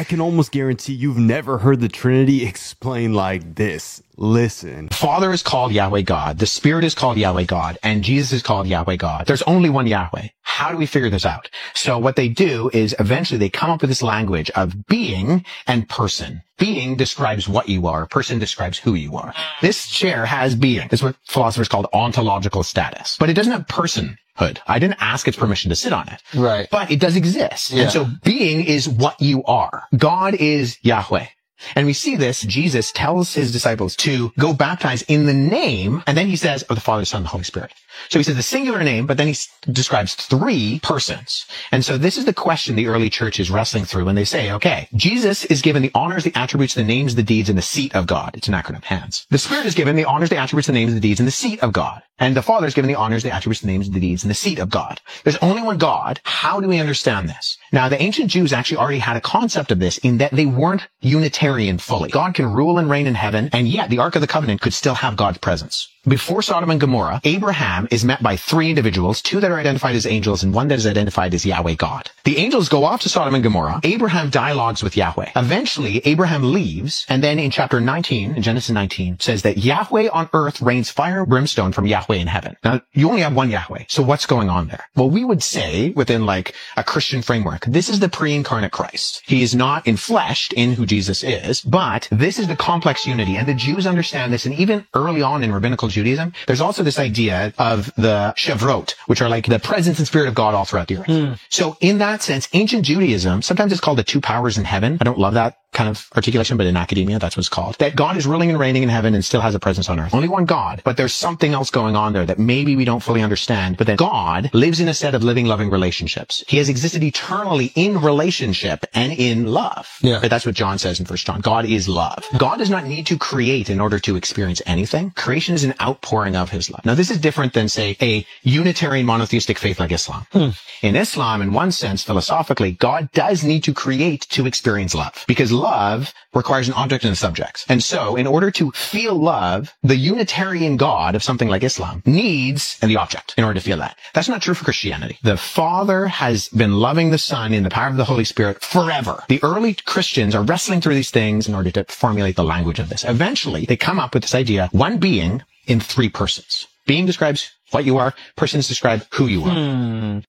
I can almost guarantee you've never heard the Trinity explained like this. Listen. Father is called Yahweh God. The Spirit is called Yahweh God. And Jesus is called Yahweh God. There's only one Yahweh. How do we figure this out? So what they do is eventually they come up with this language of being and person. Being describes what you are. Person describes who you are. This chair has being. It's what philosophers call ontological status. But it doesn't have personhood. I didn't ask its permission to sit on it. Right. But it does exist. Yeah. And so being is what you are. God is Yahweh. And we see this. Jesus tells his disciples to go baptize in the name. And then he says, of the Father, Son, and the Holy Spirit. So he says the singular name, but then he describes three persons. And so this is the question the early church is wrestling through when they say, okay, Jesus is given the honors, the attributes, the names, the deeds, and the seat of God. It's an acronym, HANDS. The Spirit is given the honors, the attributes, the names, the deeds, and the seat of God. And the Father is given the honors, the attributes, the names, the deeds, and the seat of God. There's only one God. How do we understand this? Now, the ancient Jews actually already had a concept of this in that they weren't Unitarian fully. God can rule and reign in heaven, and yet the Ark of the Covenant could still have God's presence. Before Sodom and Gomorrah, Abraham is met by three individuals, two that are identified as angels and one that is identified as Yahweh God. The angels go off to Sodom and Gomorrah. Abraham dialogues with Yahweh. Eventually, Abraham leaves, and then in chapter 19, in Genesis 19, says that Yahweh on earth rains fire and brimstone from Yahweh in heaven. Now, you only have one Yahweh, so what's going on there? Well, we would say, within like a Christian framework, this is the pre-incarnate Christ. He is not enfleshed in who Jesus is, but this is the complex unity, and the Jews understand this, and even early on in rabbinical Judaism, there's also this idea of the Shevrot, which are like the presence and spirit of God all throughout the earth. So in that sense, ancient Judaism, sometimes it's called the two powers in heaven. I don't love that kind of articulation, but in academia, that's what it's called. That God is ruling and reigning in heaven and still has a presence on earth. Only one God, but there's something else going on there that maybe we don't fully understand, but that God lives in a set of living, loving relationships. He has existed eternally in relationship and in love. Yeah. But that's what John says in 1 John. God is love. God does not need to create in order to experience anything. Creation is an outpouring of his love. Now, this is different than, say, a Unitarian monotheistic faith like Islam. In Islam, in one sense, philosophically, God does need to create to experience love, because love requires an object and a subject. And so, in order to feel love, the Unitarian God of something like Islam needs the object in order to feel that. That's not true for Christianity. The Father has been loving the Son in the power of the Holy Spirit forever. The early Christians are wrestling through these things in order to formulate the language of this. Eventually, they come up with this idea, one being in three persons. Being describes what you are. Persons describe who you are.